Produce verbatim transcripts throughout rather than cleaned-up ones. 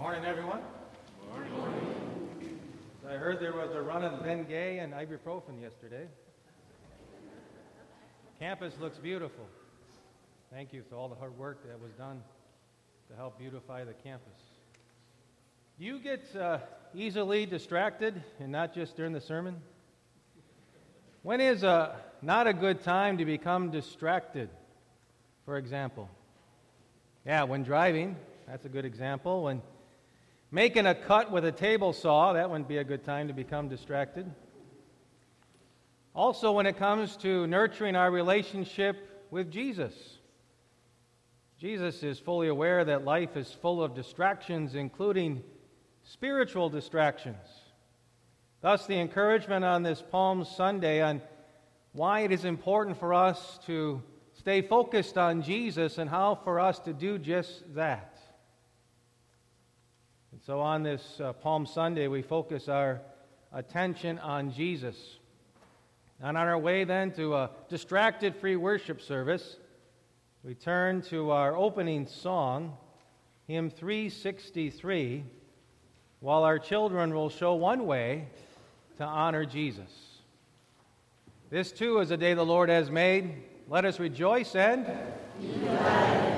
Morning, everyone. Morning. I heard there was a run of Bengay and ibuprofen yesterday. Campus looks beautiful. Thank you for all the hard work that was done to help beautify the campus. Do you get uh, easily distracted, and not just during the sermon? When is uh, not a good time to become distracted, for example? Yeah, when driving, that's a good example. When making a cut with a table saw, that wouldn't be a good time to become distracted. Also, when it comes to nurturing our relationship with Jesus. Jesus is fully aware that life is full of distractions, including spiritual distractions. Thus, the encouragement on this Palm Sunday on why it is important for us to stay focused on Jesus and how for us to do just that. And so on this uh, Palm Sunday, we focus our attention on Jesus. And on our way then to a distracted-free worship service, we turn to our opening song, hymn three sixty-three, while our children will show one way to honor Jesus. This too is a day the Lord has made. Let us rejoice and be glad.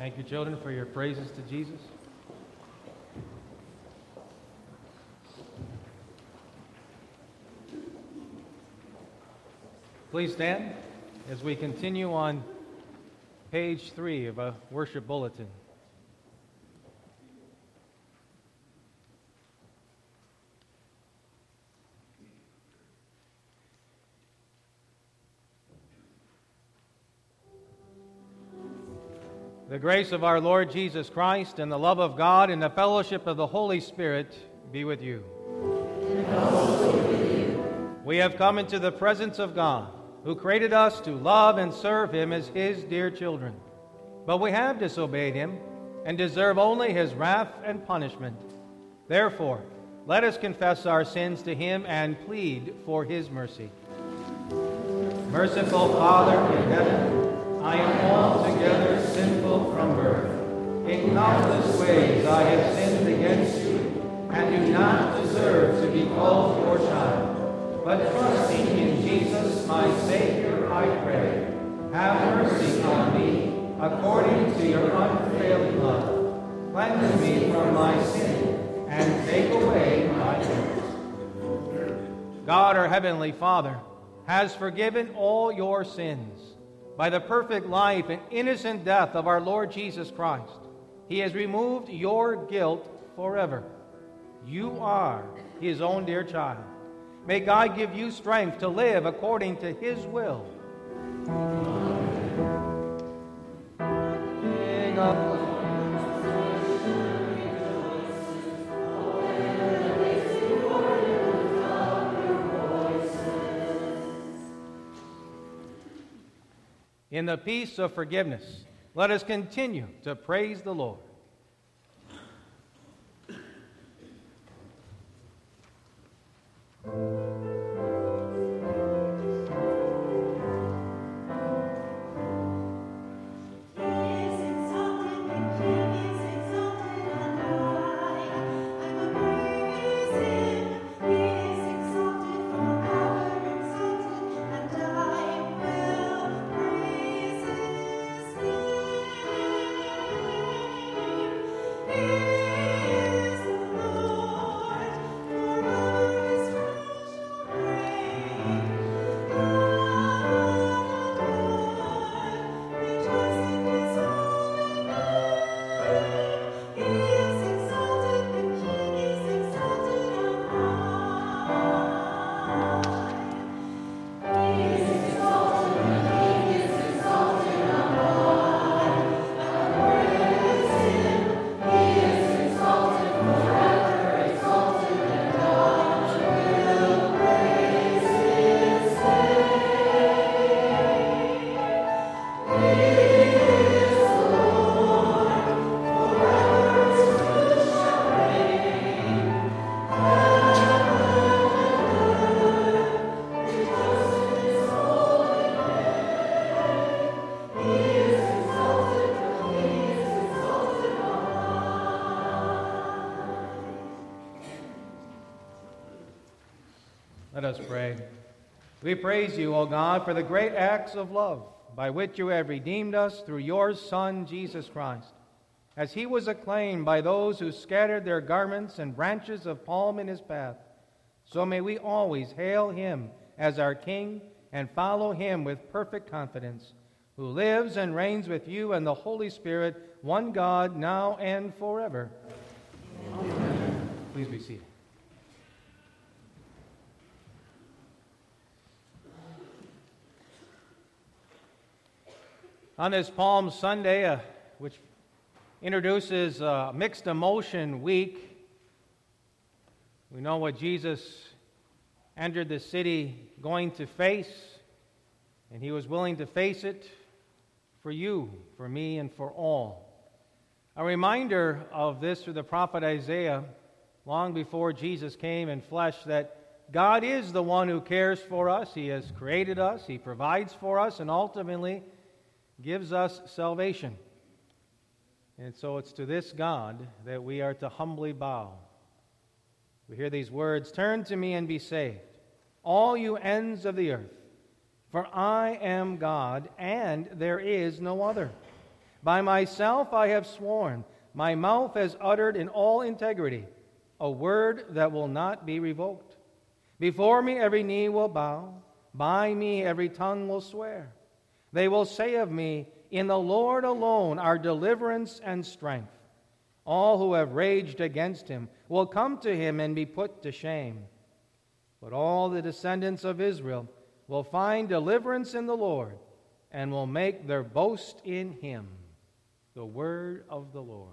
Thank you, children, for your praises to Jesus. Please stand as we continue on page three of a worship bulletin. The grace of our Lord Jesus Christ and the love of God and the fellowship of the Holy Spirit be with you. And also with you. We have come into the presence of God, who created us to love and serve Him as His dear children. But we have disobeyed Him and deserve only His wrath and punishment. Therefore, let us confess our sins to Him and plead for His mercy. Merciful Father in heaven, I am altogether sinful from birth. In countless ways I have sinned against you, and do not deserve to be called your child. But trusting in Jesus, my Savior, I pray, have mercy on me according to your unfailing love. Cleanse me from my sin, and take away my sins. God, our Heavenly Father, has forgiven all your sins. By the perfect life and innocent death of our Lord Jesus Christ, He has removed your guilt forever. You are His own dear child. May God give you strength to live according to His will. Sing up. In the peace of forgiveness, let us continue to praise the Lord. Let us pray. We praise you, O God, for the great acts of love by which you have redeemed us through your Son, Jesus Christ. As he was acclaimed by those who scattered their garments and branches of palm in his path, so may we always hail him as our King and follow him with perfect confidence, who lives and reigns with you and the Holy Spirit, one God, now and forever. Amen. Please be seated. On this Palm Sunday, uh, which introduces uh, Mixed Emotion Week, we know what Jesus entered the city going to face, and he was willing to face it for you, for me, and for all. A reminder of this through the prophet Isaiah, long before Jesus came in flesh, that God is the one who cares for us. He has created us, He provides for us, and ultimately gives us salvation. And so it's to this God that we are to humbly bow. We hear these words, "Turn to me and be saved, all you ends of the earth, for I am God, and there is no other. By myself I have sworn, my mouth has uttered in all integrity a word that will not be revoked. Before me every knee will bow, by me every tongue will swear. They will say of me, in the Lord alone are deliverance and strength. All who have raged against him will come to him and be put to shame. But all the descendants of Israel will find deliverance in the Lord and will make their boast in him. The word of the Lord.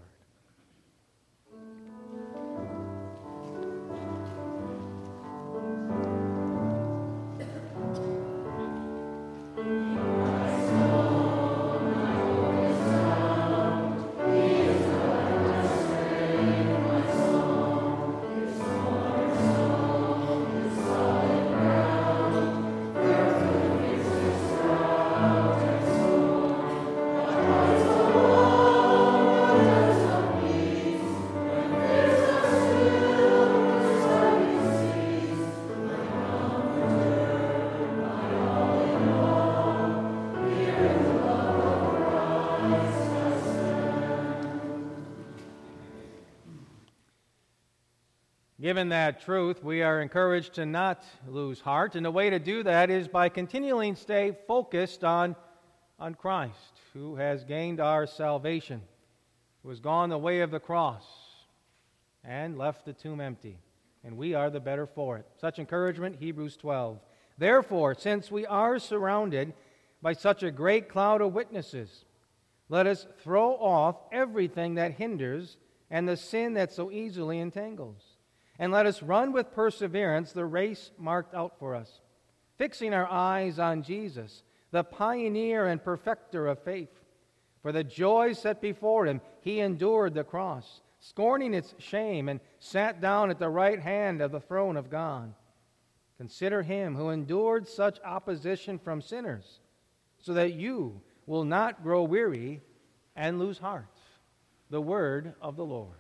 Given that truth, we are encouraged to not lose heart, and the way to do that is by continually stay focused on, on Christ, who has gained our salvation, who has gone the way of the cross and left the tomb empty, and we are the better for it. Such encouragement, Hebrews twelve. Therefore, since we are surrounded by such a great cloud of witnesses, let us throw off everything that hinders and the sin that so easily entangles. And let us run with perseverance the race marked out for us, fixing our eyes on Jesus, the pioneer and perfecter of faith. For the joy set before him, he endured the cross, scorning its shame, and sat down at the right hand of the throne of God. Consider him who endured such opposition from sinners, so that you will not grow weary and lose heart. The word of the Lord.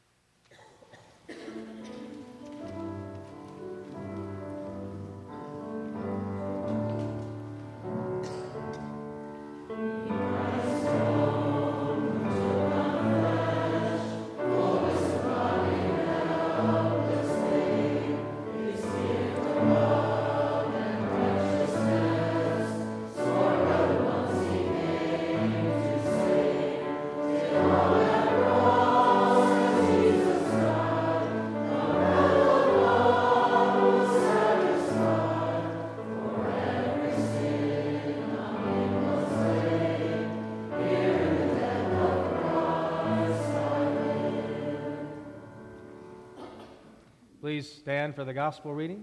Please stand for the gospel reading.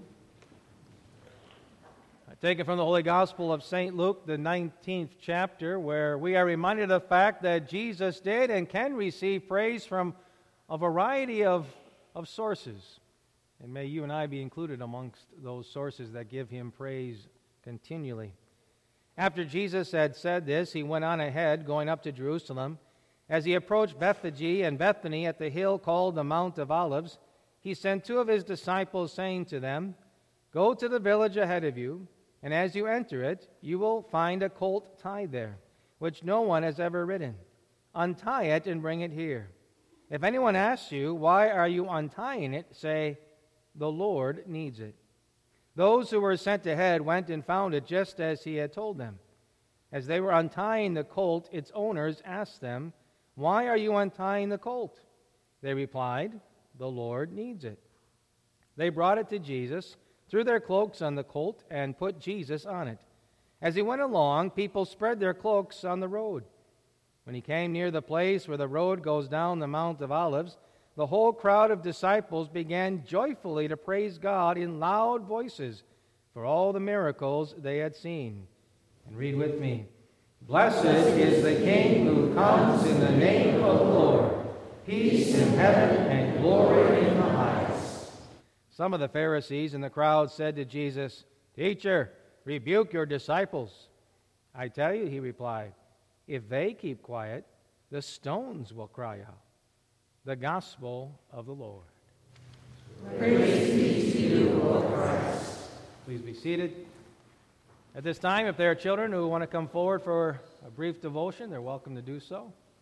I take it from the Holy Gospel of Saint Luke, the nineteenth chapter, where we are reminded of the fact that Jesus did and can receive praise from a variety of, of sources. And may you and I be included amongst those sources that give him praise continually. After Jesus had said this, he went on ahead, going up to Jerusalem. As he approached Bethphage and Bethany at the hill called the Mount of Olives, he sent two of his disciples, saying to them, "Go to the village ahead of you, and as you enter it, you will find a colt tied there, which no one has ever ridden. Untie it and bring it here. If anyone asks you, 'Why are you untying it?' say, 'The Lord needs it.'" Those who were sent ahead went and found it just as he had told them. As they were untying the colt, its owners asked them, "Why are you untying the colt?" They replied, "The Lord needs it." They brought it to Jesus, threw their cloaks on the colt, and put Jesus on it. As he went along, people spread their cloaks on the road. When he came near the place where the road goes down the Mount of Olives, the whole crowd of disciples began joyfully to praise God in loud voices for all the miracles they had seen. And read with me. "Blessed is the King who comes in the name of the Lord. Peace in heaven and glory in the highest." Some of the Pharisees in the crowd said to Jesus, "Teacher, rebuke your disciples." "I tell you," he replied, "if they keep quiet, the stones will cry out." The Gospel of the Lord. Praise be to you, O Christ. Please be seated. At this time, if there are children who want to come forward for a brief devotion, they're welcome to do so.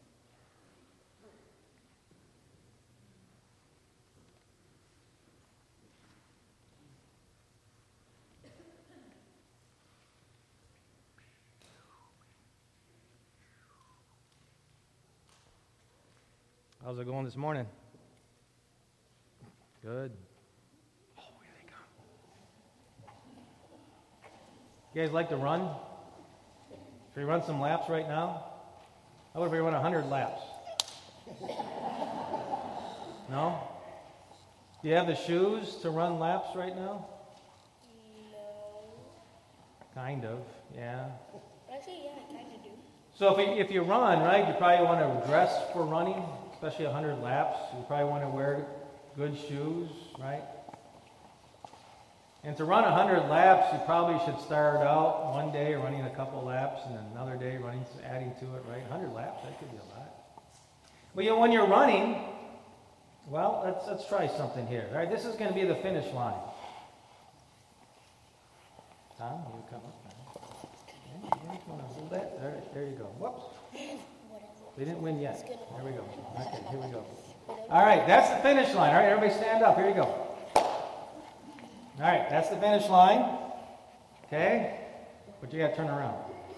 How's it going this morning? Good. Oh, here they come. You guys like to run? Should we run some laps right now? How about if we run one hundred laps? No? Do you have the shoes to run laps right now? No. Kind of, yeah. Actually, yeah, I kind of do. So if you, if you run, right, you probably want to dress for running, especially one hundred laps. You probably want to wear good shoes, right? And to run one hundred laps, you probably should start out one day running a couple laps and another day running, adding to it, right? one hundred laps, that could be a lot. But you know, when you're running, well, let's, let's try something here. All right, this is going to be the finish line. Tom, you come up now. Okay, you want to hold that? All right, there you go. Whoops. They didn't win yet. There we go. Okay, here we go. All right, that's the finish line. All right, everybody stand up. Here you go. All right, that's the finish line. Okay? But you got to turn around.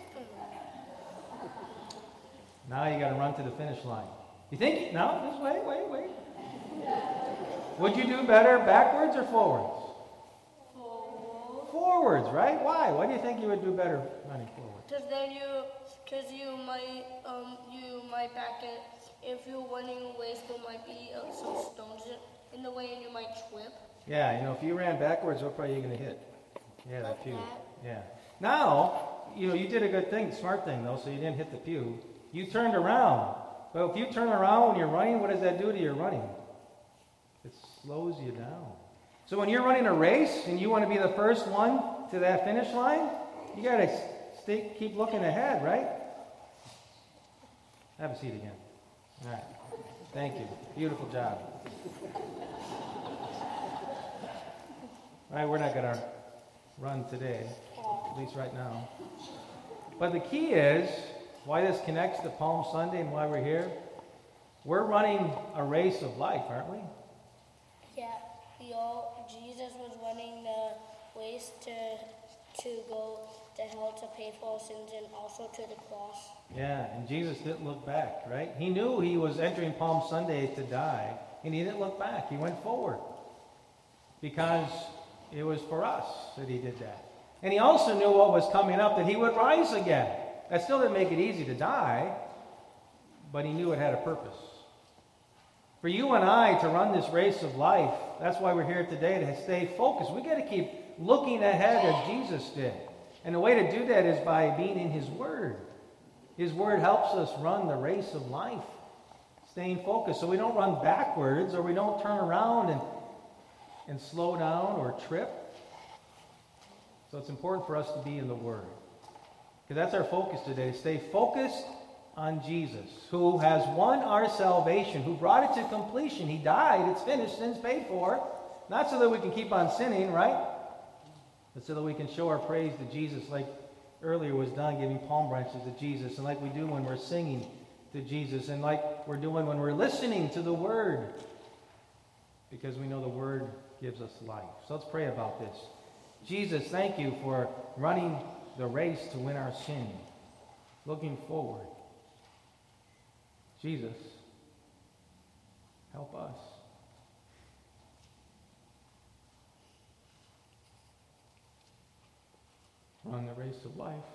Now you got to run to the finish line. You think? No, just wait, wait, wait. Would you do better backwards or forwards? Forward. Forwards, right? Why? Why do you think you would do better running forward? Because then you, because you might, um, you might back it. If you're running away, there might be uh, some stones in the way, and you might trip. Yeah, you know, if you ran backwards, what part are you going to hit? Yeah, the Like pew. that? Yeah. Now, you know, you did a good thing, smart thing though, so you didn't hit the pew. You turned around. But if you turn around when you're running, what does that do to your running? It slows you down. So when you're running a race and you want to be the first one to that finish line, you got to stay, keep looking ahead, right? Have a seat again. All right. Thank you. Beautiful job. All right, we're not going to run today, at least right now. But the key is, why this connects to Palm Sunday and why we're here, we're running a race of life, aren't we? Yeah, we all, Jesus was running the race to, to go to hell to pay for our sins and also to the cross. Yeah, and Jesus didn't look back, right? He knew he was entering Palm Sunday to die, and he didn't look back. He went forward because it was for us that he did that. And he also knew what was coming up, that he would rise again. That still didn't make it easy to die, but he knew it had a purpose. For you and I to run this race of life, that's why we're here today, to stay focused. We've got to keep looking ahead as Jesus did. And the way to do that is by being in his Word. His Word helps us run the race of life, staying focused, so we don't run backwards or we don't turn around and, and slow down or trip. So it's important for us to be in the Word. Because that's our focus today, to stay focused on Jesus, who has won our salvation, who brought it to completion. He died, it's finished, sin's paid for. Not so that we can keep on sinning, right? But so that we can show our praise to Jesus, like earlier was done, giving palm branches to Jesus, and like we do when we're singing to Jesus, and like we're doing when we're listening to the Word, because we know the Word gives us life. So let's pray about this. Jesus, thank you for running the race to win our sin, looking forward. Jesus, help us. Run the race of life.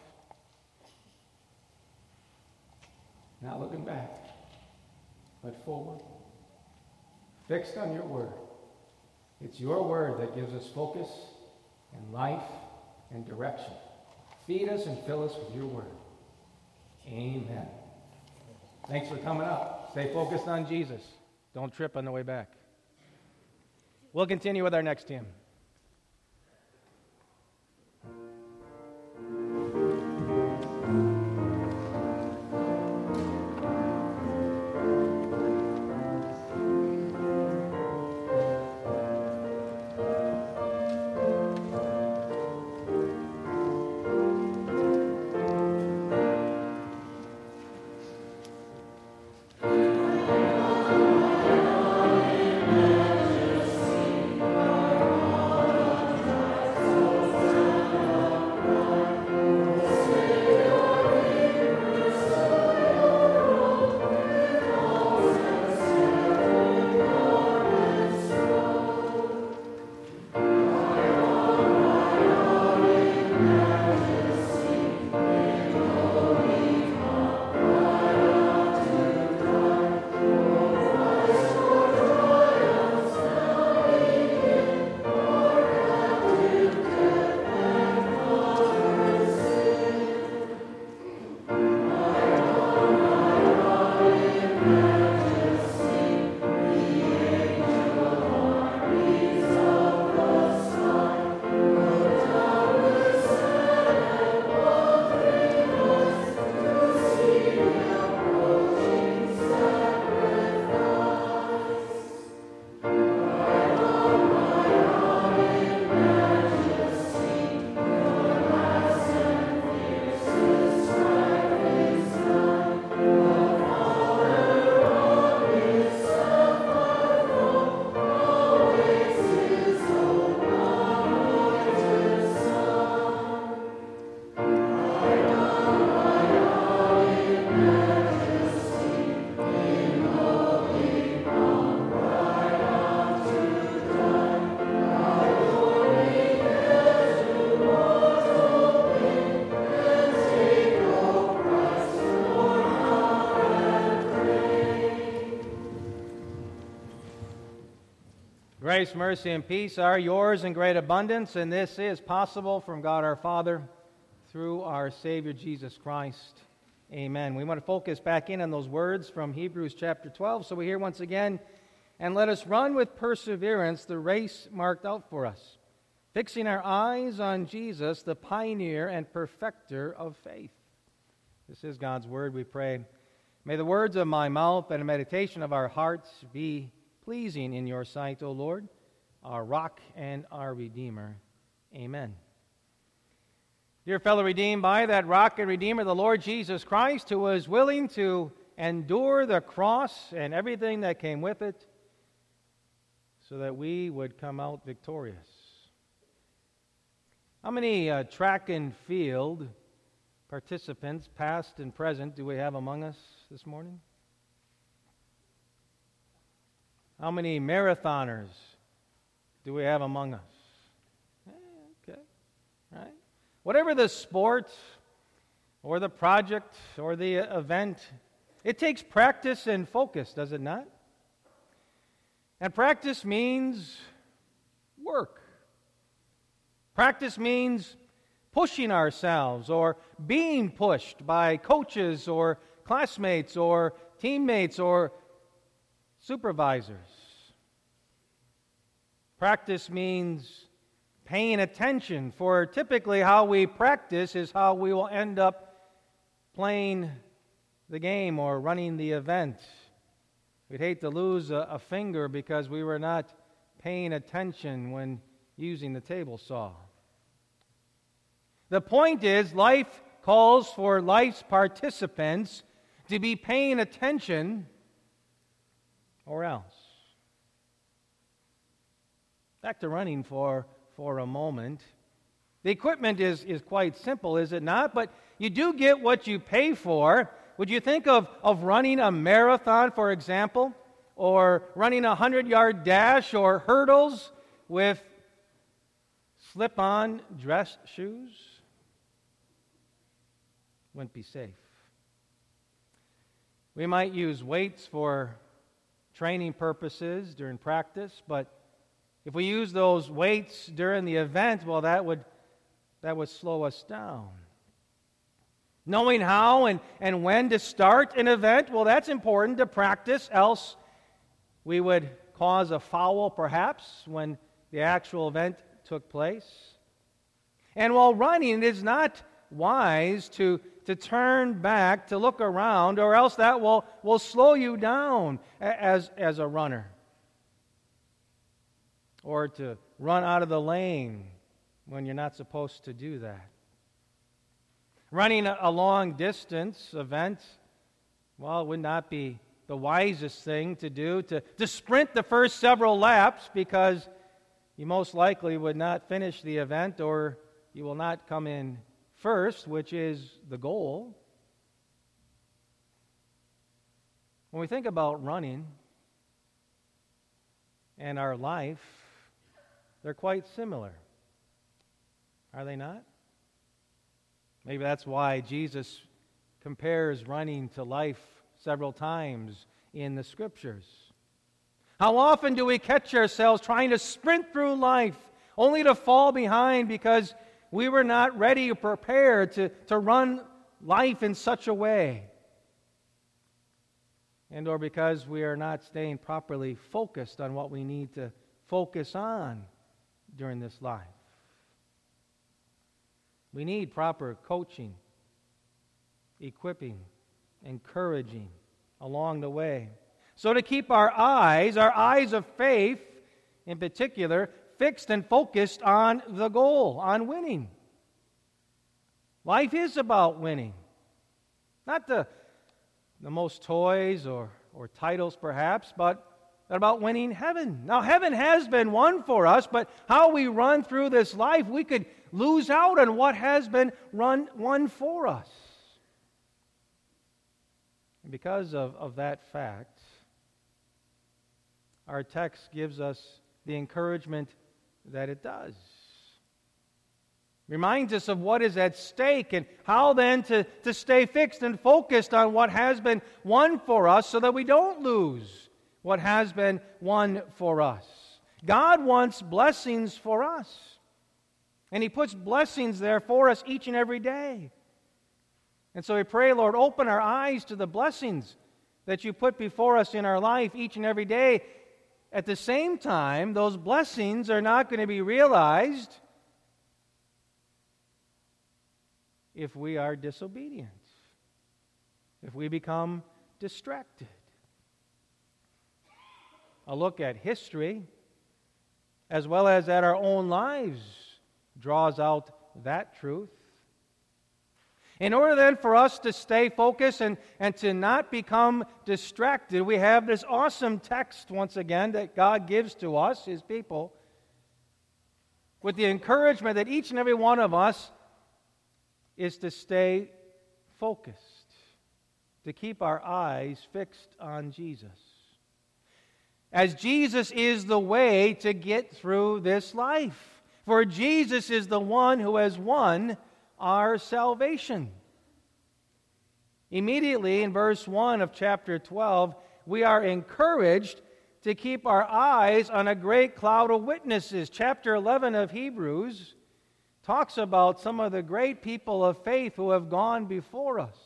Not looking back, but forward. Fixed on your Word. It's your Word that gives us focus and life and direction. Feed us and fill us with your Word. Amen. Thanks for coming up. Stay focused on Jesus. Don't trip on the way back. We'll continue with our next hymn. Majesty, Grace, mercy, and peace are yours in great abundance, and this is possible from God our Father through our Savior Jesus Christ. Amen. We want to focus back in on those words from Hebrews chapter twelve. So we hear once again, and let us run with perseverance the race marked out for us, fixing our eyes on Jesus, the pioneer and perfecter of faith. This is God's word, we pray. May the words of my mouth and the meditation of our hearts be pleasing in your sight, O Lord, our rock and our Redeemer. Amen. Dear fellow redeemed by that rock and Redeemer, the Lord Jesus Christ, who was willing to endure the cross and everything that came with it so that we would come out victorious. How many uh, track and field participants, past and present, do we have among us this morning? How many marathoners do we have among us? Okay, right. Whatever the sport or the project or the event, it takes practice and focus, does it not? And practice means work. Practice means pushing ourselves or being pushed by coaches or classmates or teammates or supervisors. Practice means paying attention, for typically how we practice is how we will end up playing the game or running the event. We'd hate to lose a, a finger because we were not paying attention when using the table saw. The point is, life calls for life's participants to be paying attention or else. Back to running for, for a moment. The equipment is, is quite simple, is it not? But you do get what you pay for. Would you think of, of running a marathon, for example, or running a hundred-yard dash or hurdles with slip-on dress shoes? Wouldn't be safe. We might use weights for training purposes during practice, but if we use those weights during the event, well, that would that would slow us down. Knowing how and, and when to start an event, well, that's important to practice, else we would cause a foul, perhaps, when the actual event took place. And while running, it is not wise to, to turn back, to look around, or else that will, will slow you down as, as a runner. Or to run out of the lane when you're not supposed to do that. Running a, a long distance event, well, it would not be the wisest thing to do, to, to sprint the first several laps, because you most likely would not finish the event, or you will not come in first, which is the goal. When we think about running and our life, they're quite similar. Are they not? Maybe that's why Jesus compares running to life several times in the Scriptures. How often do we catch ourselves trying to sprint through life only to fall behind because we were not ready or prepared to, to run life in such a way? And or because we are not staying properly focused on what we need to focus on during this life. We need proper coaching, equipping, encouraging along the way. So to keep our eyes, our eyes of faith in particular, fixed and focused on the goal, on winning. Life is about winning. Not the, the most toys or, or titles perhaps, but about winning heaven. Now, heaven has been won for us, but how we run through this life, we could lose out on what has been run, won for us. And because of, of that fact, our text gives us the encouragement that it does. Reminds us of what is at stake and how then to, to stay fixed and focused on what has been won for us so that we don't lose what has been won for us. God wants blessings for us. And He puts blessings there for us each and every day. And so we pray, Lord, open our eyes to the blessings that You put before us in our life each and every day. At the same time, those blessings are not going to be realized if we are disobedient, if we become distracted. A look at history, as well as at our own lives, draws out that truth. In order then for us to stay focused and, and to not become distracted, we have this awesome text once again that God gives to us, His people, with the encouragement that each and every one of us is to stay focused, to keep our eyes fixed on Jesus. As Jesus is the way to get through this life. For Jesus is the one who has won our salvation. Immediately in verse one of chapter twelve, we are encouraged to keep our eyes on a great cloud of witnesses. Chapter eleven of Hebrews talks about some of the great people of faith who have gone before us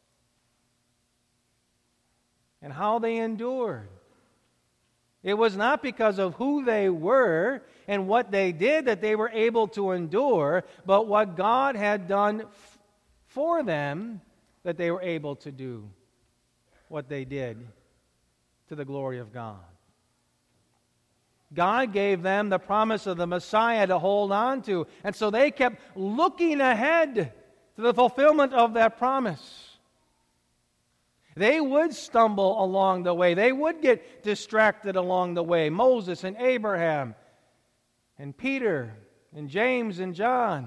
and how they endured. It was not because of who they were and what they did that they were able to endure, but what God had done f- for them that they were able to do what they did to the glory of God. God gave them the promise of the Messiah to hold on to, and so they kept looking ahead to the fulfillment of that promise. They would stumble along the way. They would get distracted along the way. Moses and Abraham and Peter and James and John.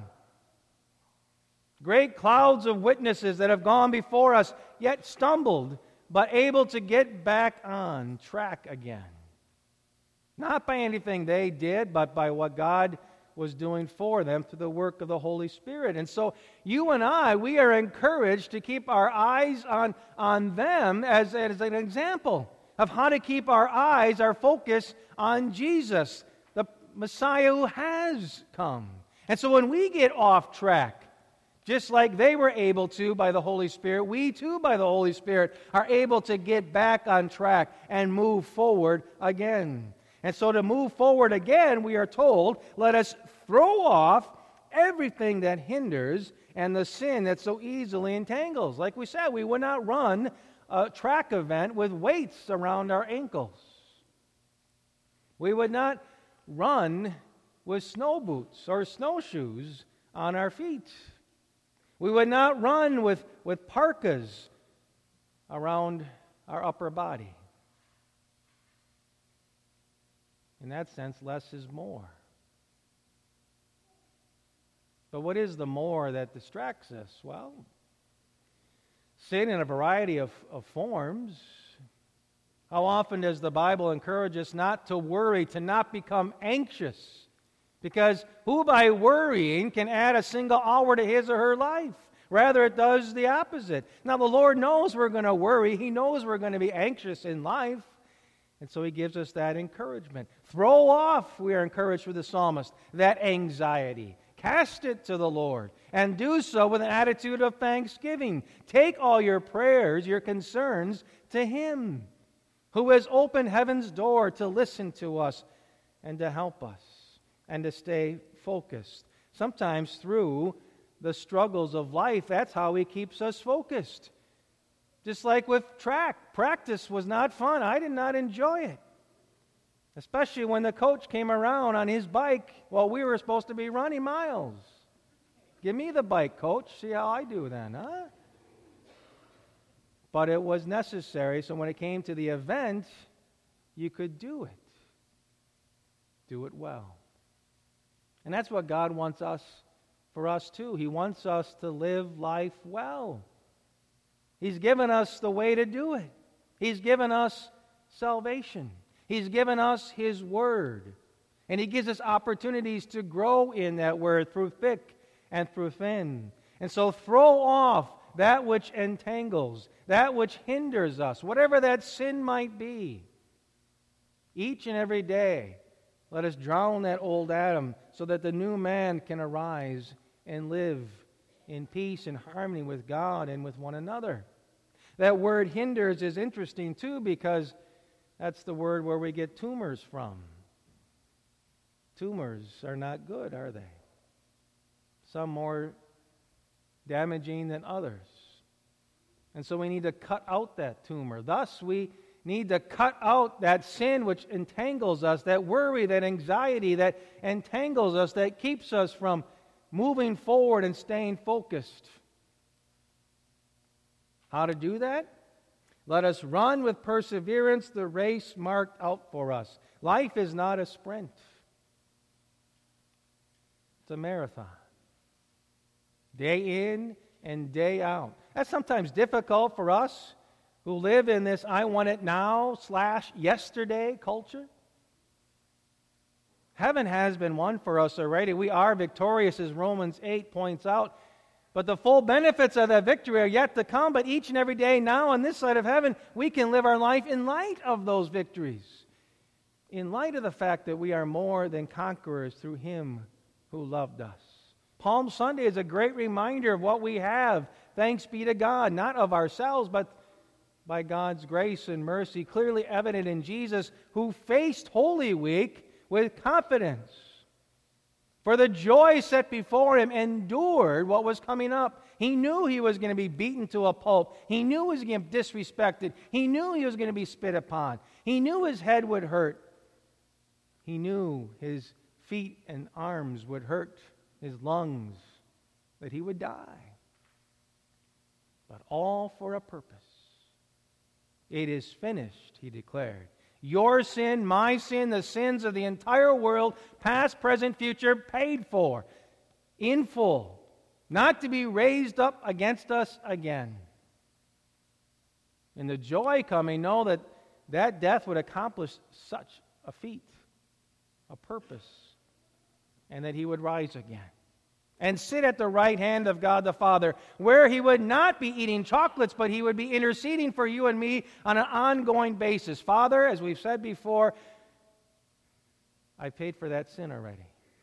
Great clouds of witnesses that have gone before us, yet stumbled, but able to get back on track again. Not by anything they did, but by what God was doing for them through the work of the Holy Spirit. And so you and I, we are encouraged to keep our eyes on, on them as, as an example of how to keep our eyes, our focus on Jesus, the Messiah who has come. And so when we get off track, just like they were able to by the Holy Spirit, we too by the Holy Spirit are able to get back on track and move forward again. And so to move forward again, we are told, let us throw off everything that hinders and the sin that so easily entangles. Like we said, we would not run a track event with weights around our ankles. We would not run with snow boots or snowshoes on our feet. We would not run with, with parkas around our upper body. In that sense, less is more. But what is the more that distracts us? Well, sin in a variety of, of forms. How often does the Bible encourage us not to worry, to not become anxious? Because who by worrying can add a single hour to his or her life? Rather, it does the opposite. Now, the Lord knows we're going to worry. He knows we're going to be anxious in life. And so He gives us that encouragement. Throw off, we are encouraged with the psalmist, that anxiety. Cast it to the Lord, and do so with an attitude of thanksgiving. Take all your prayers, your concerns, to Him, who has opened heaven's door to listen to us and to help us, and to stay focused. Sometimes through the struggles of life, that's how He keeps us focused. Just like with track, practice was not fun. I did not enjoy it. Especially when the coach came around on his bike while we were supposed to be running miles. Give me the bike, coach. See how I do then, huh? But it was necessary, so when it came to the event, you could do it. Do it well. And that's what God wants us, for us too. He wants us to live life well. He's given us the way to do it. He's given us salvation. He's given us His Word. And He gives us opportunities to grow in that Word through thick and through thin. And so throw off that which entangles, that which hinders us, whatever that sin might be. Each and every day, Let us drown that old Adam so that the new man can arise and live in peace and harmony with God and with one another. That word hinders is interesting too, because that's the word where we get tumors from. Tumors are not good, are they? Some more damaging than others. And so we need to cut out that tumor. Thus, we need to cut out that sin which entangles us, that worry, that anxiety that entangles us, that keeps us from moving forward and staying focused. How to do that? Let us run with perseverance the race marked out for us. Life is not a sprint. It's a marathon. Day in and day out. That's sometimes difficult for us who live in this I want it now slash yesterday culture. Heaven has been won for us already. We are victorious, as Romans eight points out. But the full benefits of that victory are yet to come. But each and every day now on this side of heaven, we can live our life in light of those victories. In light of the fact that we are more than conquerors through Him who loved us. Palm Sunday is a great reminder of what we have. Thanks be to God, not of ourselves, but by God's grace and mercy, clearly evident in Jesus, who faced Holy Week with confidence. For the joy set before Him, endured what was coming up. He knew He was going to be beaten to a pulp. He knew He was going to be disrespected. He knew He was going to be spit upon. He knew His head would hurt. He knew His feet and arms would hurt, His lungs, that He would die. But all for a purpose. It is finished, He declared. Your sin, my sin, the sins of the entire world, past, present, future, paid for in full, not to be raised up against us again. In the joy coming, know that that death would accomplish such a feat, a purpose, and that He would rise again and sit at the right hand of God the Father, where He would not be eating chocolates, but He would be interceding for you and me on an ongoing basis. Father, as we've said before, I paid for that sin already,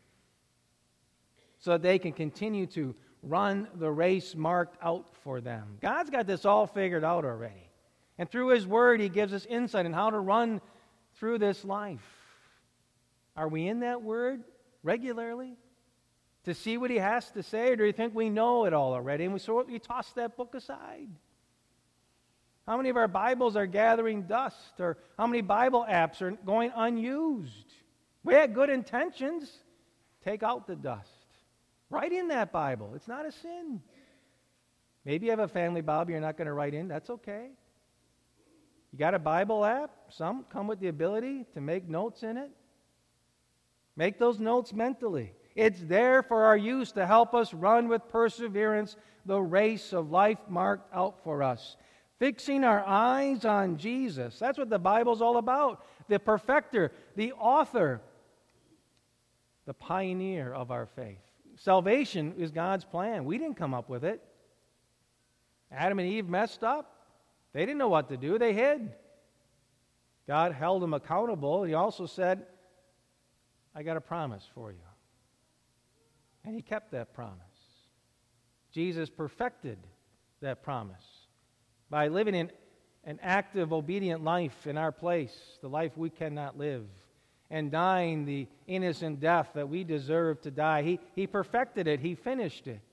so that they can continue to run the race marked out for them. God's got this all figured out already. And through His Word, He gives us insight on how to run through this life. Are we in that Word regularly to see what He has to say, or do you think we know it all already and we sort of we toss that book aside? How many of our Bibles are gathering dust, or how many Bible apps are going unused? We had good intentions. Take out the dust. Write in that Bible. It's not a sin. Maybe you have a family Bible you're not going to write in. That's okay. You got a Bible app? Some come with the ability to make notes in it. Make those notes mentally. It's there for our use to help us run with perseverance the race of life marked out for us. Fixing our eyes on Jesus. That's what the Bible's all about. The perfecter, the author, the pioneer of our faith. Salvation is God's plan. We didn't come up with it. Adam and Eve messed up. They didn't know what to do. They hid. God held them accountable. He also said, I got a promise for you. And He kept that promise. Jesus perfected that promise by living in an active, obedient life in our place, the life we cannot live, and dying the innocent death that we deserve to die. He, he perfected it. He finished it.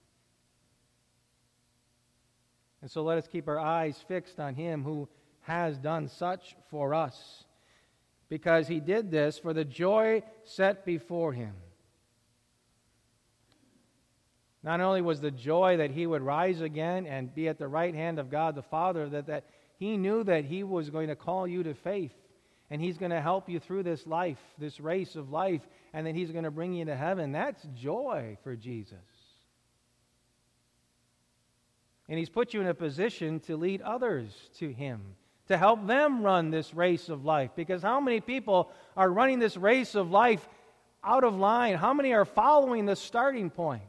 And so let us keep our eyes fixed on Him who has done such for us, because He did this for the joy set before Him. Not only was the joy that He would rise again and be at the right hand of God the Father, that, that He knew that He was going to call you to faith, and He's going to help you through this life, this race of life, and then He's going to bring you to heaven. That's joy for Jesus. And He's put you in a position to lead others to Him, to help them run this race of life. Because how many people are running this race of life out of line? How many are following the starting point?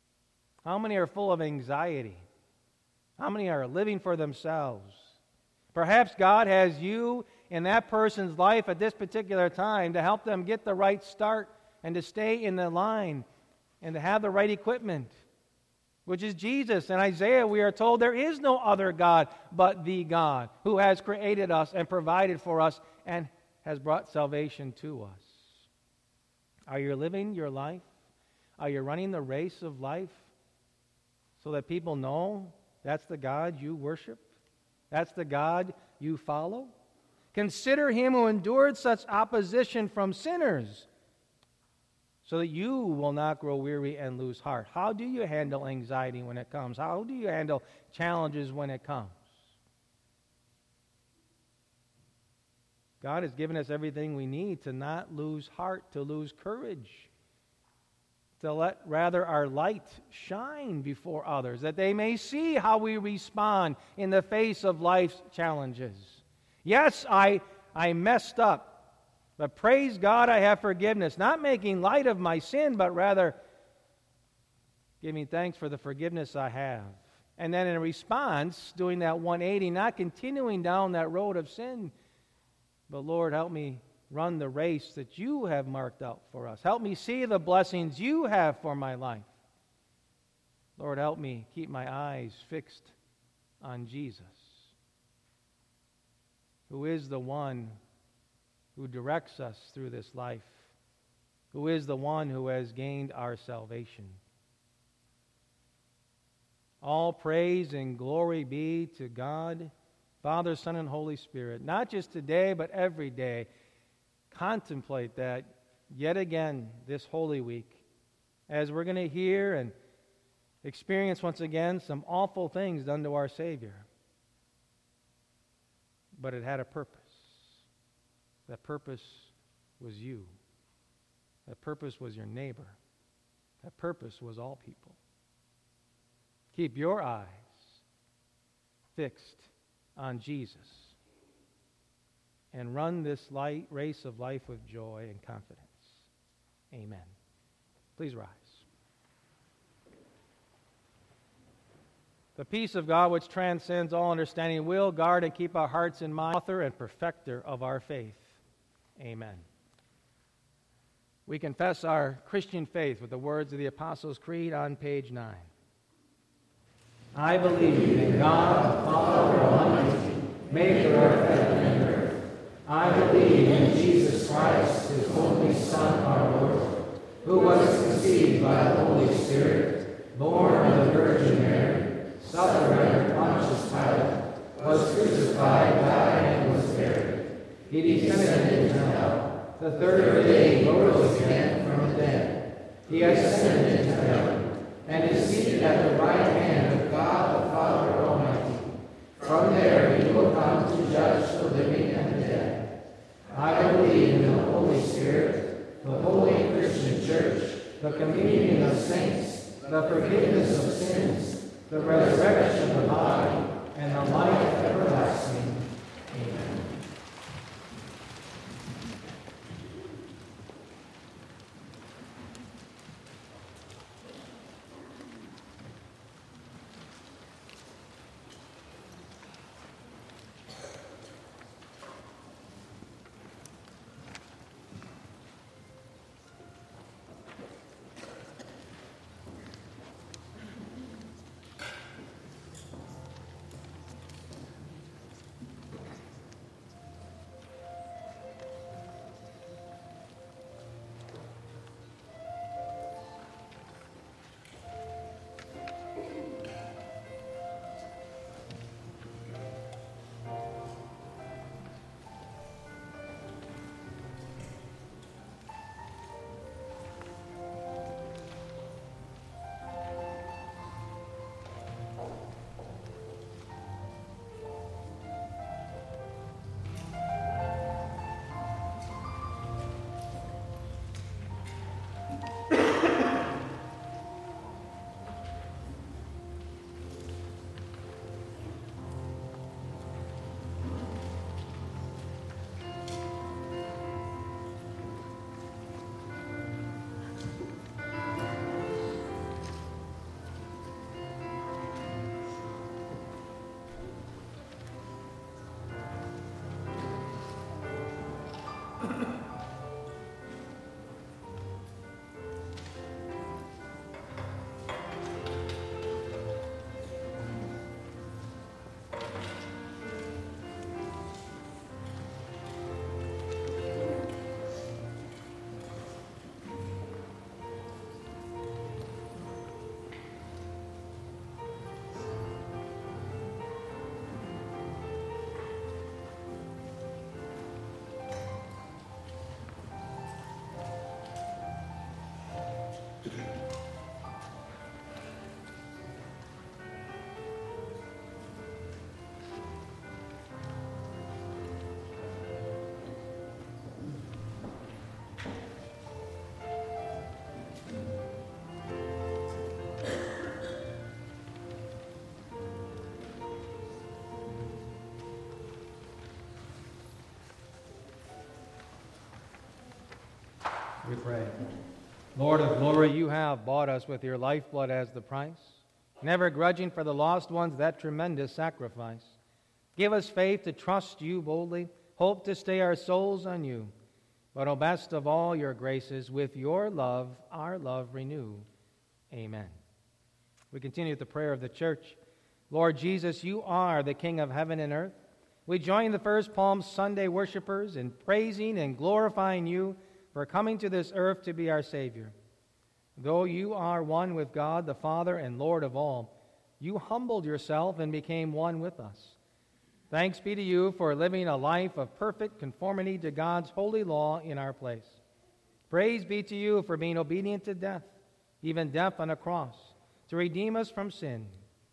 How many are full of anxiety? How many are living for themselves? Perhaps God has you in that person's life at this particular time to help them get the right start and to stay in the line and to have the right equipment, which is Jesus. In Isaiah, we are told there is no other God but the God who has created us and provided for us and has brought salvation to us. Are you living your life? Are you running the race of life so that people know that's the God you worship? That's the God you follow? Consider him who endured such opposition from sinners so that you will not grow weary and lose heart. How do you handle anxiety when it comes? How do you handle challenges when it comes? God has given us everything we need to not lose heart, to lose courage, to let rather our light shine before others, that they may see how we respond in the face of life's challenges. Yes, I, I messed up, but praise God I have forgiveness, not making light of my sin, but rather giving thanks for the forgiveness I have. And then in response, doing that one eighty, not continuing down that road of sin, but Lord, help me run the race that you have marked out for us. Help me see the blessings you have for my life. Lord, help me keep my eyes fixed on Jesus, who is the one who directs us through this life, who is the one who has gained our salvation. All praise and glory be to God, Father, Son, and Holy Spirit, not just today, but every day. Contemplate that yet again this Holy Week as we're going to hear and experience once again some awful things done to our Savior. But it had a purpose. That purpose was you. That purpose was your neighbor. That purpose was all people. Keep your eyes fixed on Jesus and run this light race of life with joy and confidence. Amen. Please rise. The peace of God, which transcends all understanding, will guard and keep our hearts and minds, author and perfecter of our faith. Amen. We confess our Christian faith with the words of the Apostles' Creed on page nine. I believe in God, the Father Almighty, maker of heaven and earth. I believe in Jesus Christ, his only Son, our Lord, who was conceived by the Holy Spirit, born of the Virgin Mary, suffered under Pontius Pilate, was crucified, died, and was buried. He descended into hell. The third day he rose again from the dead. He ascended into heaven, and is seated at the right hand of God the Father Almighty. From there he will come to judge the living and the dead. I believe in the Holy Spirit, the holy Christian Church, the communion of saints, the forgiveness of sins, the resurrection of the body, and the life everlasting. Amen. We pray. Lord of glory, you have bought us with your lifeblood as the price, never grudging for the lost ones that tremendous sacrifice. Give us faith to trust you boldly, hope to stay our souls on you. But, O best of all your graces, with your love, our love renew. Amen. We continue with the prayer of the church. Lord Jesus, you are the King of heaven and earth. We join the First Palm Sunday worshipers in praising and glorifying you for coming to this earth to be our Savior. Though you are one with God, the Father and Lord of all, you humbled yourself and became one with us. Thanks be to you for living a life of perfect conformity to God's holy law in our place. Praise be to you for being obedient to death, even death on a cross, to redeem us from sin.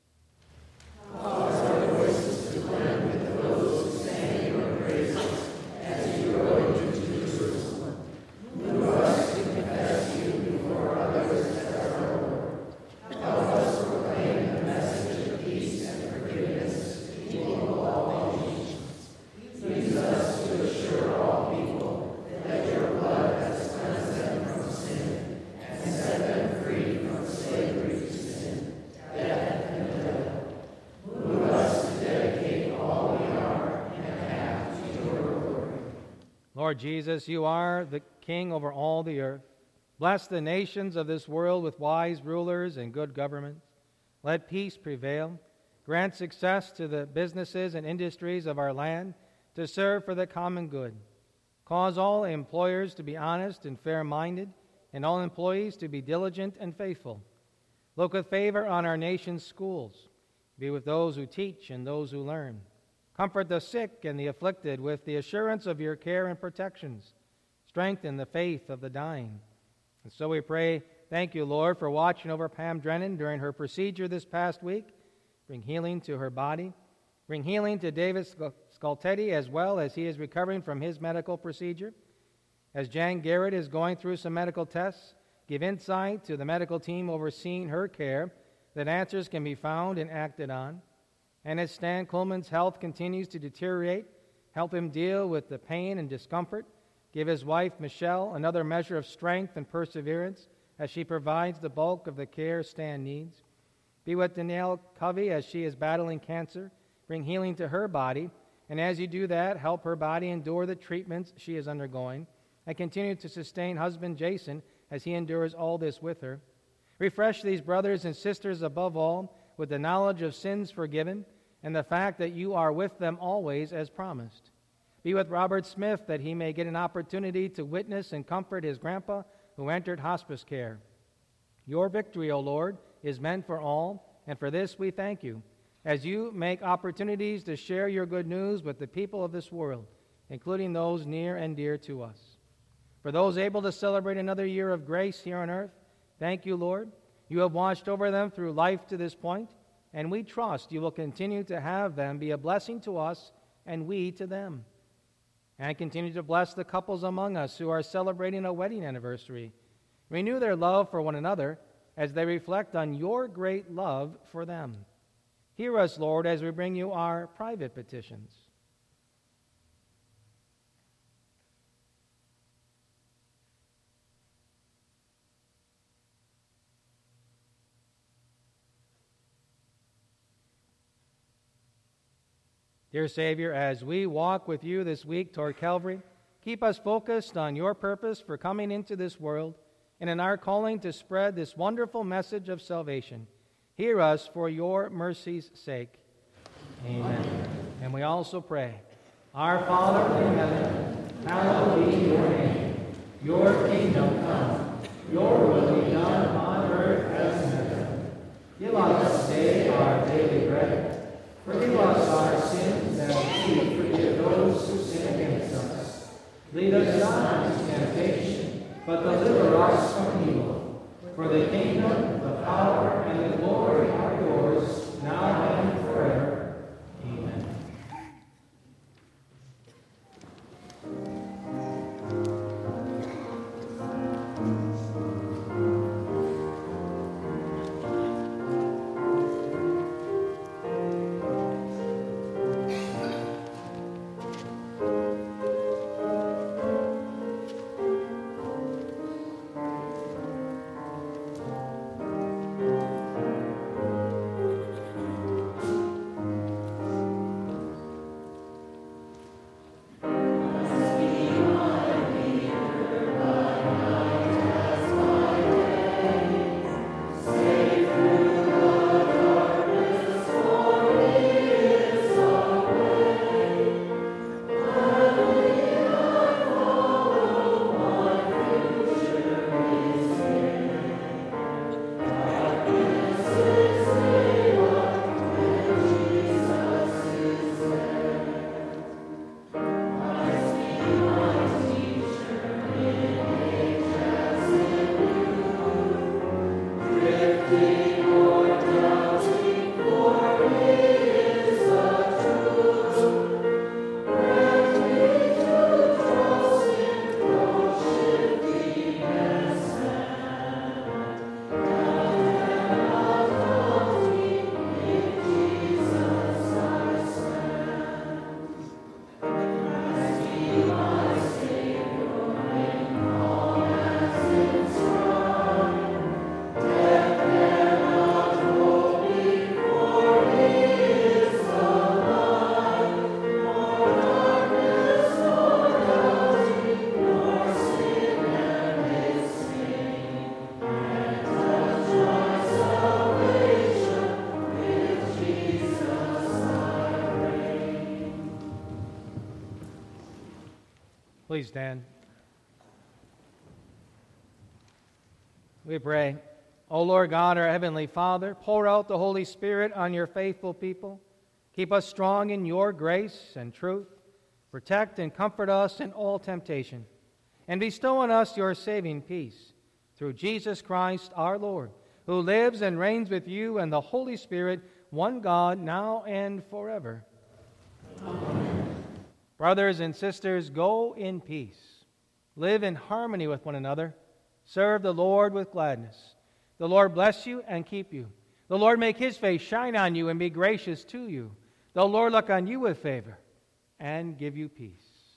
Lord Jesus, you are the King over all the earth. Bless the nations of this world with wise rulers and good governments. Let peace prevail. Grant success to the businesses and industries of our land to serve for the common good. Cause all employers to be honest and fair-minded, and all employees to be diligent and faithful. Look with favor on our nation's schools. Be with those who teach and those who learn. Comfort the sick and the afflicted with the assurance of your care and protections. Strengthen the faith of the dying. And so we pray, thank you, Lord, for watching over Pam Drennan during her procedure this past week. Bring healing to her body. Bring healing to David Scultetti as well as he is recovering from his medical procedure. As Jan Garrett is going through some medical tests, give insight to the medical team overseeing her care that answers can be found and acted on. And as Stan Coleman's health continues to deteriorate, help him deal with the pain and discomfort. Give his wife, Michelle, another measure of strength and perseverance as she provides the bulk of the care Stan needs. Be with Danielle Covey as she is battling cancer. Bring healing to her body. And as you do that, help her body endure the treatments she is undergoing. And continue to sustain husband Jason as he endures all this with her. Refresh these brothers and sisters above all with the knowledge of sins forgiven and the fact that you are with them always as promised. Be with Robert Smith that he may get an opportunity to witness and comfort his grandpa who entered hospice care. Your victory, O Lord, is meant for all, and for this we thank you, as you make opportunities to share your good news with the people of this world, including those near and dear to us. For those able to celebrate another year of grace here on earth, thank you, Lord. You have watched over them through life to this point, and we trust you will continue to have them be a blessing to us and we to them. And continue to bless the couples among us who are celebrating a wedding anniversary. Renew their love for one another as they reflect on your great love for them. Hear us, Lord, as we bring you our private petitions. Dear Savior, as we walk with you this week toward Calvary, keep us focused on your purpose for coming into this world and in our calling to spread this wonderful message of salvation. Hear us for your mercy's sake. Amen. Amen. And we also pray, Our Father in heaven, hallowed be your name. Your kingdom come. Your will be done on earth as in heaven. Give us today our daily bread. Forgive us our sins as we forgive those who sin against us. Lead us not into temptation, but deliver us from evil. For the kingdom, the power, and the glory are yours, now and forever. Amen. Please stand. We pray. O Lord God, our Heavenly Father, pour out the Holy Spirit on your faithful people. Keep us strong in your grace and truth. Protect and comfort us in all temptation. And bestow on us your saving peace. Through Jesus Christ our Lord, who lives and reigns with you and the Holy Spirit, one God, now and forever. Amen. Brothers and sisters, go in peace. Live in harmony with one another. Serve the Lord with gladness. The Lord bless you and keep you. The Lord make his face shine on you and be gracious to you. The Lord look on you with favor and give you peace.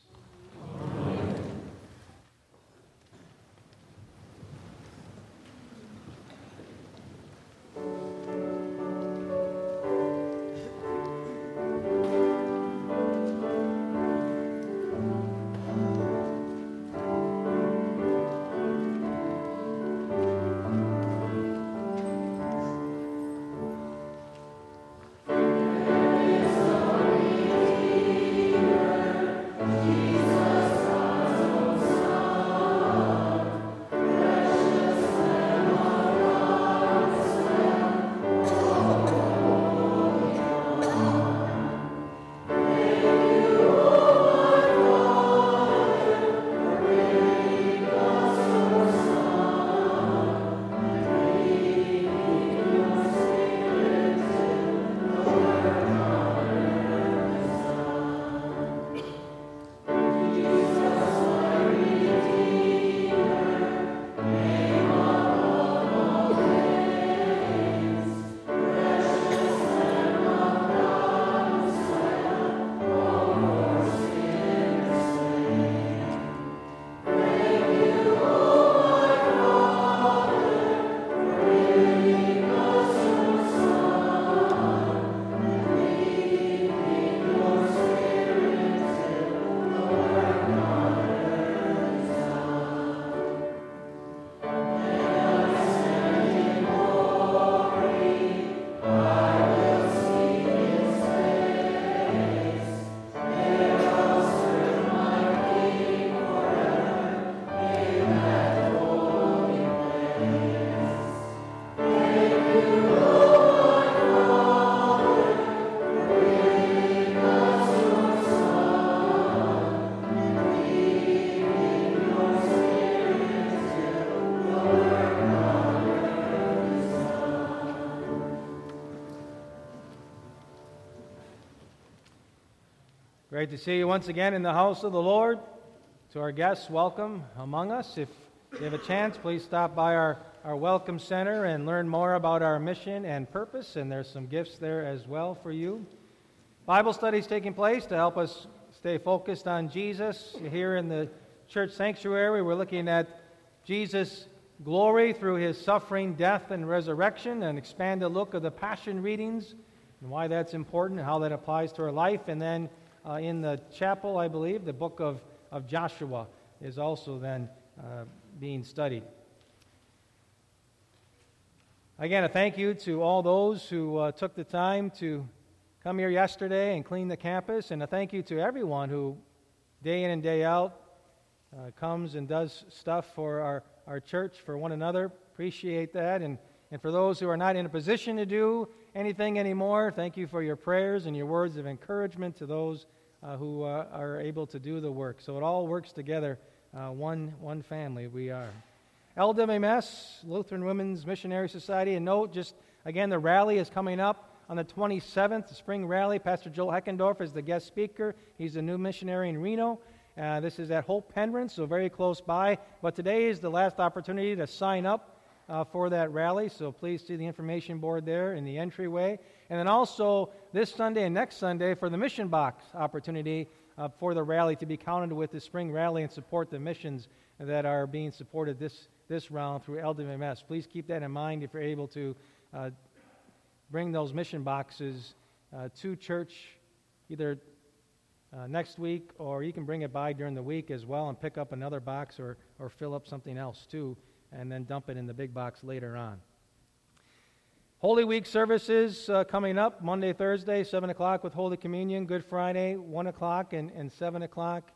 Great to see you once again in the house of the Lord. To our guests, welcome among us. If you have a chance, please stop by our, our Welcome Center and learn more about our mission and purpose, and there's some gifts there as well for you. Bible studies taking place to help us stay focused on Jesus. Here in the church sanctuary, we're looking at Jesus' glory through his suffering, death, and resurrection, and expand a look of the Passion readings and why that's important and how that applies to our life. And then uh, in the chapel, I believe, the book of, of Joshua is also then uh, being studied. Again, a thank you to all those who uh, took the time to come here yesterday and clean the campus, and a thank you to everyone who day in and day out uh, comes and does stuff for our, our church, for one another. Appreciate that. And, and for those who are not in a position to do anything anymore, thank you for your prayers and your words of encouragement to those uh, who uh, are able to do the work. So it all works together, uh, one, one family we are. L W M S, Lutheran Women's Missionary Society, and note just, again, the rally is coming up on the twenty-seventh, the spring rally. Pastor Joel Heckendorf is the guest speaker. He's a new missionary in Reno. Uh, this is at Hope Penryn, so very close by. But today is the last opportunity to sign up uh, for that rally, so please see the information board there in the entryway. And then also this Sunday and next Sunday for the Mission Box opportunity uh, for the rally to be counted with the spring rally and support the missions that are being supported this, this round through L W M S. Please keep that in mind if you're able to uh, bring those mission boxes uh, to church either uh, next week, or you can bring it by during the week as well and pick up another box or, or fill up something else too, and then dump it in the big box later on. Holy Week services uh, coming up Monday, Thursday, seven o'clock with Holy Communion, Good Friday, one o'clock and, and seven o'clock.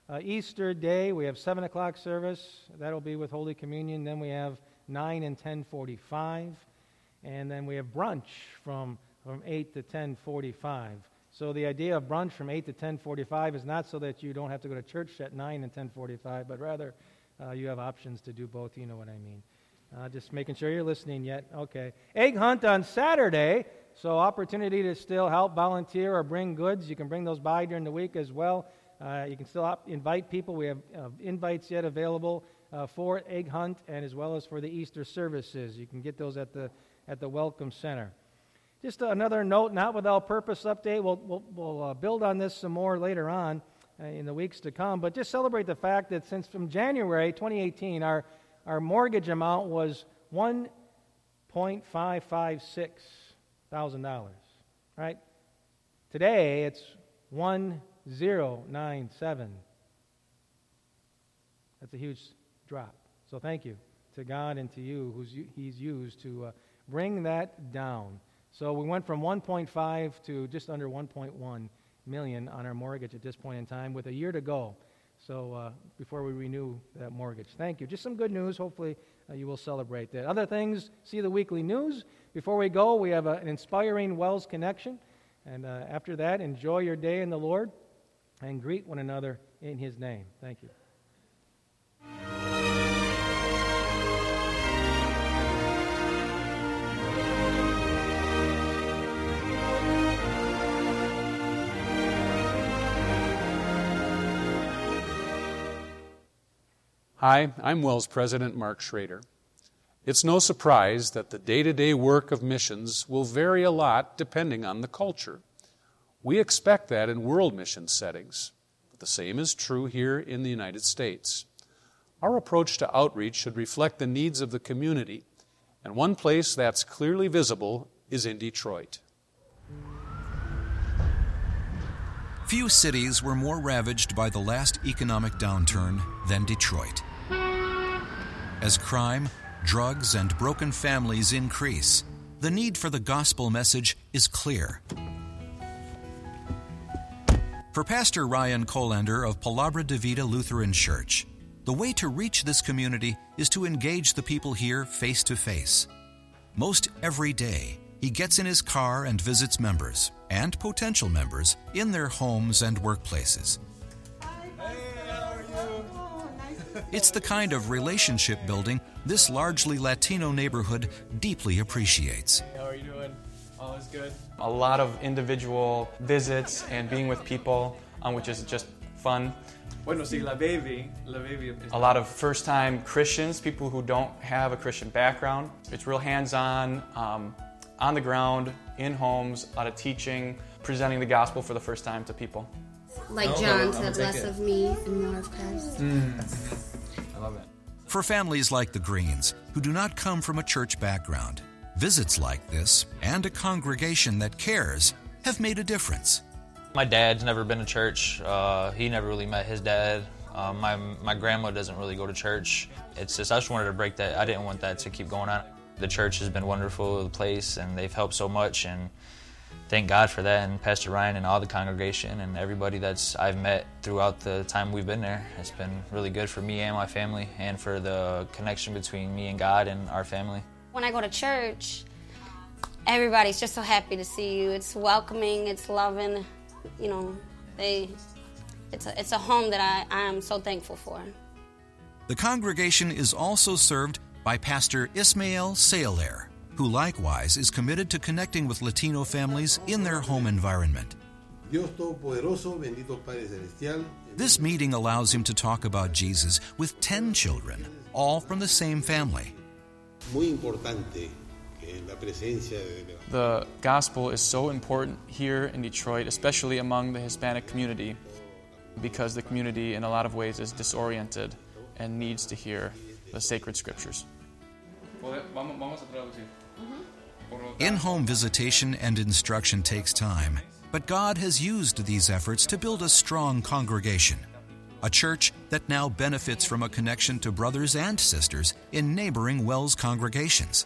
Uh, Easter Day, we have seven o'clock service. That'll be with Holy Communion. Then we have nine and ten forty-five. And then we have brunch from, from eight to ten forty-five. So the idea of brunch from eight to ten forty-five is not so that you don't have to go to church at nine and ten forty-five, but rather uh, you have options to do both. You know what I mean. Uh, just making sure you're listening yet. Okay. Egg hunt on Saturday. So opportunity to still help, volunteer, or bring goods. You can bring those by during the week as well. Uh, you can still op- invite people. We have uh, invites yet available uh, for egg hunt and as well as for the Easter services. You can get those at the at the Welcome Center. Just another note, not without purpose update. We'll, we'll, we'll uh, build on this some more later on uh, in the weeks to come. But just celebrate the fact that since from January twenty eighteen, our, our mortgage amount was one point five five six thousand dollars. Right? Today, it's one zero nine seven. That's a huge drop. So thank you to God and to you who's He's used to uh, bring that down. So we went from one point five to just under one point one million on our mortgage at this point in time with a year to go. So uh, before we renew that mortgage. Thank you. Just some good news. Hopefully uh, you will celebrate that. Other things, see the weekly news. Before we go, we have a, an inspiring Wells connection. And uh, after that, enjoy your day in the Lord and greet one another in His name. Thank you. Hi, I'm Wells President Mark Schrader. It's no surprise that the day-to-day work of missions will vary a lot depending on the culture. We expect that in world mission settings, but the same is true here in the United States. Our approach to outreach should reflect the needs of the community, and one place that's clearly visible is in Detroit. Few cities were more ravaged by the last economic downturn than Detroit. As crime, drugs, and broken families increase, the need for the gospel message is clear. For Pastor Ryan Colander of Palabra de Vida Lutheran Church, the way to reach this community is to engage the people here face to face. Most every day, he gets in his car and visits members and potential members in their homes and workplaces. It's the kind of relationship building this largely Latino neighborhood deeply appreciates. How are you doing? All is good. A lot of individual visits and being with people, um, which is just fun. Bueno, sí, la baby, la baby. A lot of first-time Christians, people who don't have a Christian background. It's real hands-on, um, on the ground, in homes, a lot of teaching, presenting the gospel for the first time to people. Like no, John no, said, less of me and more of Christ. Mm. I love it. For families like the Greens, who do not come from a church background, visits like this and a congregation that cares have made a difference. My dad's never been to church. Uh, he never really met his dad. Uh, my my grandma doesn't really go to church. It's just I just wanted to break that. I didn't want that to keep going on. The church has been wonderful, the place, and they've helped so much, and thank God for that, and Pastor Ryan and all the congregation and everybody that's I've met throughout the time we've been there. It's been really good for me and my family and for the connection between me and God and our family. When I go to church, everybody's just so happy to see you. It's welcoming, it's loving, you know, they, it's a, it's a home that I, I am so thankful for. The congregation is also served by Pastor Ismael Saler, who likewise is committed to connecting with Latino families in their home environment. This meeting allows him to talk about Jesus with ten children, all from the same family. The gospel is so important here in Detroit, especially among the Hispanic community, because the community in a lot of ways is disoriented and needs to hear the sacred scriptures. In-home visitation and instruction takes time, but God has used these efforts to build a strong congregation, a church that now benefits from a connection to brothers and sisters in neighboring Wells congregations.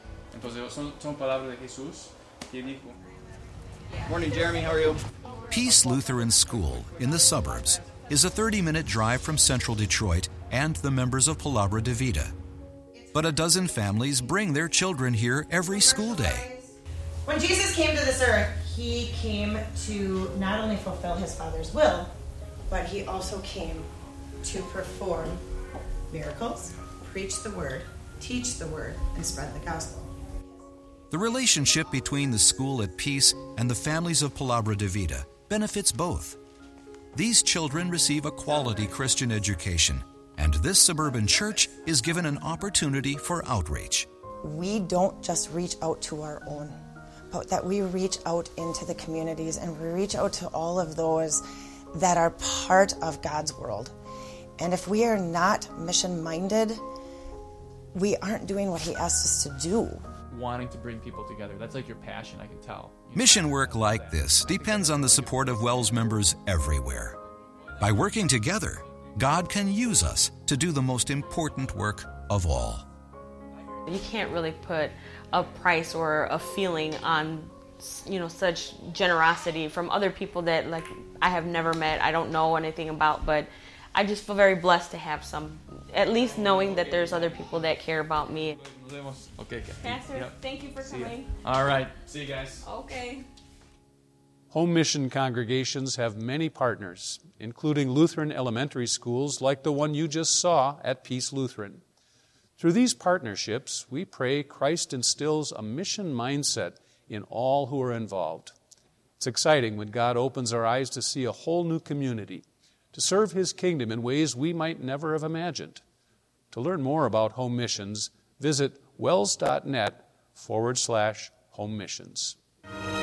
Morning, Jeremy. How are you? Peace Lutheran School in the suburbs is a thirty-minute drive from central Detroit and the members of Palabra de Vida. But a dozen families bring their children here every school day. When Jesus came to this earth, he came to not only fulfill his Father's will, but he also came to perform miracles, preach the word, teach the word, and spread the gospel. The relationship between the school at Peace and the families of Palabra de Vida benefits both. These children receive a quality Christian education, and this suburban church is given an opportunity for outreach. We don't just reach out to our own, but that we reach out into the communities and we reach out to all of those that are part of God's world. And if we are not mission-minded, we aren't doing what he asks us to do. Wanting to bring people together. That's like your passion, I can tell. You know? Mission work like this depends on the support of WELS members everywhere. By working together, God can use us to do the most important work of all. You can't really put a price or a feeling on, you know, such generosity from other people that, like, I have never met, I don't know anything about, but I just feel very blessed to have some, at least knowing that there's other people that care about me. Okay, Pastor, yep. thank you for See coming. Ya. All right, see you guys. Okay. Home mission congregations have many partners, including Lutheran elementary schools like the one you just saw at Peace Lutheran. Through these partnerships, we pray Christ instills a mission mindset in all who are involved. It's exciting when God opens our eyes to see a whole new community, to serve his kingdom in ways we might never have imagined. To learn more about home missions, visit wells.net forward slash home missions.